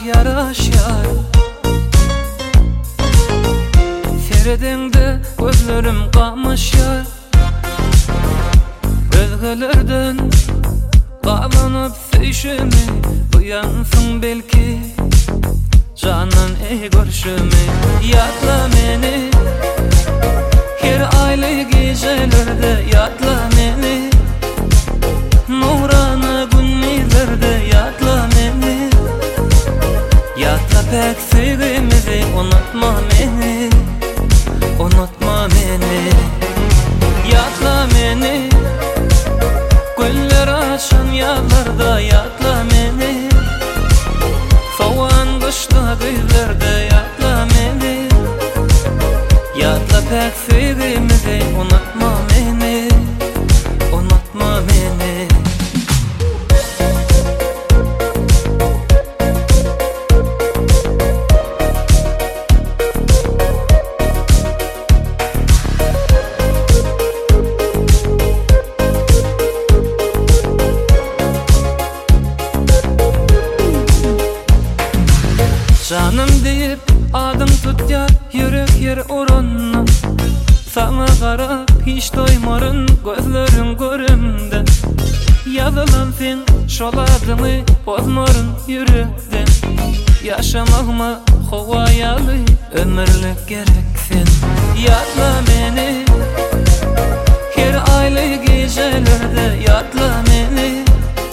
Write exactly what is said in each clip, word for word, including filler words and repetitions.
yaraşar. Seredende gözlerim qamışar. Özgelerden qalanıp söyüşümi duyansın belki. Canan ey görüşümi yatla meni. Her aylı gecelerde yatla meni. Nurana günlerde yatla meni. Yatla pek sevgimizi unutma meni. Unutma meni. Yatla meni. Güller açan yağlarda yatla meni. Soğan kışta gözlerde yatla meni. Yatla pek sevgimizi unutma meni. Unutma meni. Canım deyip adım tut ya, yürek yer oranna. Sana qarab hiç doymarın gözlerin görümden. Yazılan sen şol adını bozmarın yürekten. Yaşamağıma hovayalı ömürlük gereksin. Yatla meni. Her aylı gecelerde yatla meni.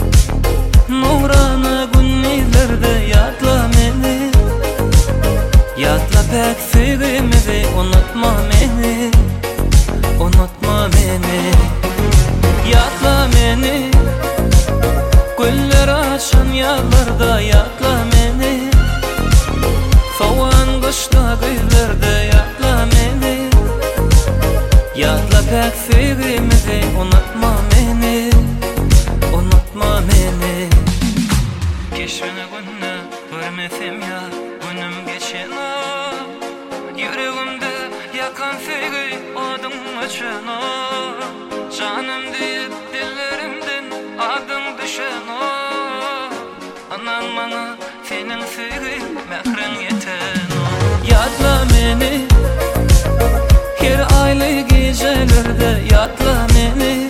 Nurana günlerde yatla meni. Yatla pek sevgimizi unutma meni. Unutma meni. Yatla meni. Güller açan yağlarda yatla meni. Soğan kışta gözlerde yatla meni. Yatla pek sevgimizi unutma meni. Unutma meni. Geçmene günü görmesem ya, günüm geçen o. Yüreğimde yakan sevgi adın açan o. Canım deyip dillerimden adın düşen o. Anan bana senin sevgi mehrin yeten o. Yatla meni. Her aylı gecelerde yatla meni.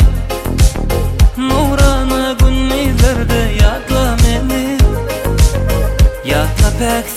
Nurana günlerde yatla meni. Yatla pek